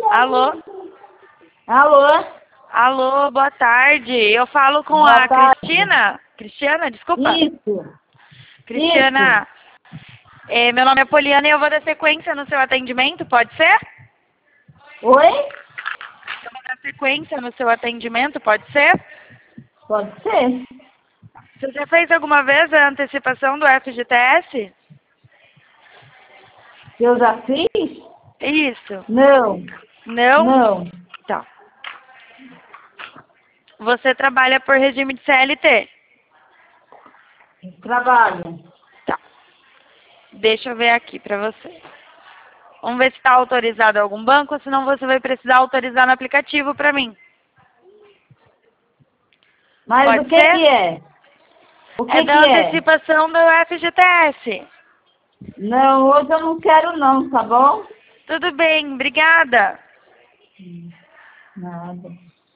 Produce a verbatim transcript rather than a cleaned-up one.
Alô? Alô? Alô, boa tarde. Eu falo com Boa a tarde. Cristina. Cristiana, desculpa. Isso. Cristiana, eh, meu nome é Poliana e eu vou dar sequência no seu atendimento, pode ser? Oi? Eu vou dar sequência no seu atendimento, pode ser? Pode ser. Você já fez alguma vez a antecipação do F G T S? Eu já fiz? Isso. Não. Não? Não. Tá. Você trabalha por regime de C L T? Trabalho. Tá. Deixa eu ver aqui pra você. Vamos ver se está autorizado algum banco, senão você vai precisar autorizar no aplicativo pra mim. Mas Pode o que ser? que é? O É que da que é? antecipação do F G T S. Não, hoje eu não quero não, tá bom? Tudo bem, obrigada. Nada.